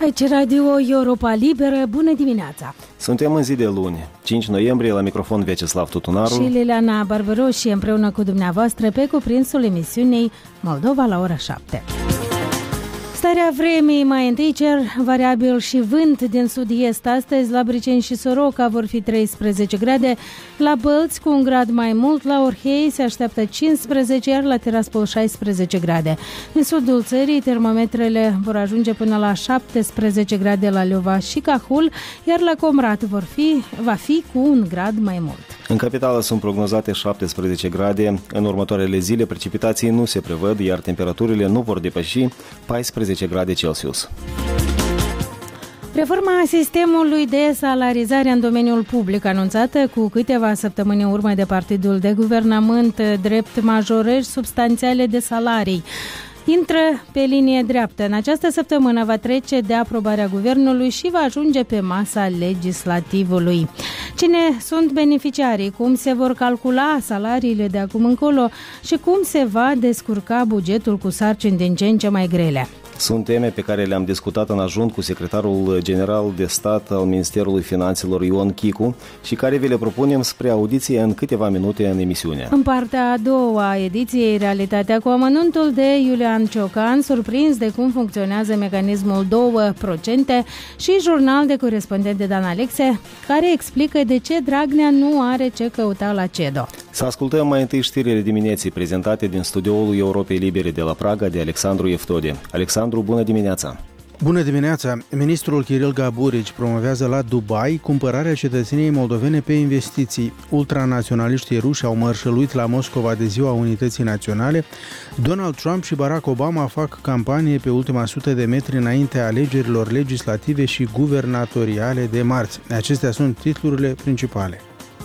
Aici Radio Europa Liberă, bună dimineața! Suntem în zi de luni, 5 noiembrie, la microfon Vyacheslav Tutunaru și Liliana Barbaroși împreună cu dumneavoastră pe cuprinsul emisiunii Moldova la ora 7. Starea vremii, mai întâi cer variabil și vânt din sud-est. Astăzi la Briceni și Soroca vor fi 13 grade, la Bălți cu un grad mai mult, la Orhei se așteaptă 15, iar la Tiraspol 16 grade. În sudul țării termometrele vor ajunge până la 17 grade la Leova și Cahul, iar la Comrat va fi cu un grad mai mult. În capitală sunt prognozate 17 grade. În următoarele zile precipitații nu se prevăd, iar temperaturile nu vor depăși 14 grade Celsius. Reforma sistemului de salarizare în domeniul public, anunțată cu câteva săptămâni în urmă de Partidul de Guvernământ, drept majorări substanțiale de salarii, intră pe linie dreaptă. În această săptămână va trece de aprobarea guvernului și va ajunge pe masa legislativului. Cine sunt beneficiarii, cum se vor calcula salariile de acum încolo și cum se va descurca bugetul cu sarcini din ce în ce mai grele? Sunt teme pe care le-am discutat în ajun cu secretarul general de stat al Ministerului Finanțelor Ion Chicu și care vi le propunem spre audiție în câteva minute în emisiune. În partea a doua a ediției, Realitatea cu amănuntul, de Iulian Ciocan, surprins de cum funcționează mecanismul 2% și jurnal de corespondent de Dan Alexe, care explică de ce Dragnea nu are ce căuta la CEDO. Să ascultăm mai întâi știrile dimineții prezentate din studioul Europei Libere de la Praga de Alexandru Eftode. Alexandru, bună dimineața! Bună dimineața! Ministrul Kirill Gaburici promovează la Dubai cumpărarea cetățeniei moldovene pe investiții. Ultranaționaliștii ruși au mărșăluit la Moscova de Ziua Unității Naționale. Donald Trump și Barack Obama fac campanie pe ultima 100 de metri înaintea alegerilor legislative și guvernatoriale de marți. Acestea sunt titlurile principale.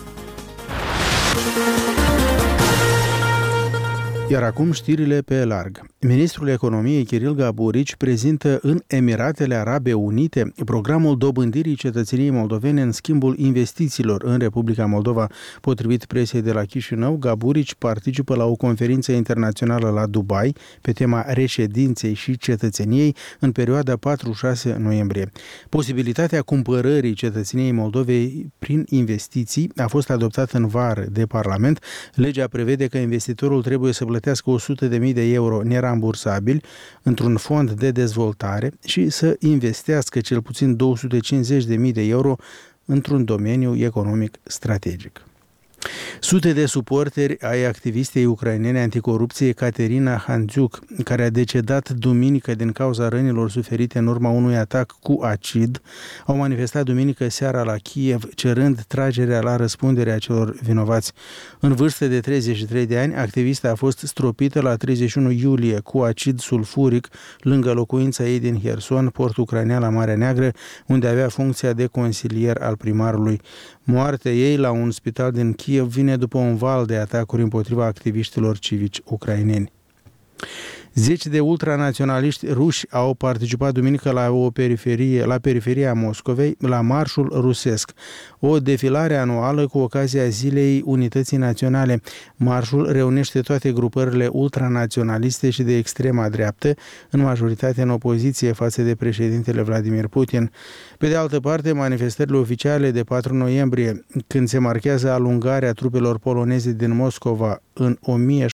Iar acum știrile pe larg. Ministrul Economiei Kirill Gaburici prezintă în Emiratele Arabe Unite programul dobândirii cetățeniei moldovene în schimbul investițiilor în Republica Moldova. Potrivit presiei de la Chișinău, Gaburici participă la o conferință internațională la Dubai pe tema reședinței și cetățeniei în perioada 4-6 noiembrie. Posibilitatea cumpărării cetățeniei Moldovei prin investiții a fost adoptată în vară de Parlament. Legea prevede că investitorul trebuie să plătească 100.000 de euro nerambursabili într-un fond de dezvoltare și să investească cel puțin 250.000 de euro într-un domeniu economic strategic. Sute de suporteri ai activistei ucrainene anticorupție Caterina Handziuk, care a decedat duminică din cauza rănilor suferite în urma unui atac cu acid, au manifestat duminică seara la Kiev, cerând tragerea la răspundere a celor vinovați. În vârstă de 33 de ani, activista a fost stropită la 31 iulie cu acid sulfuric lângă locuința ei din Herson, port ucrainean la Marea Neagră, unde avea funcția de consilier al primarului. Moartea ei la un spital din Kiev vine după un val de atacuri împotriva activiștilor civici ucraineni. 10 de ultranaționaliști ruși au participat duminică la periferia Moscovei la marșul rusesc, o defilare anuală cu ocazia Zilei Unității Naționale. Marșul reunește toate grupările ultranaționaliste și de extrema dreaptă, în majoritate în opoziție față de președintele Vladimir Putin. Pe de altă parte, manifestările oficiale de 4 noiembrie, când se marchează alungarea trupelor poloneze din Moscova în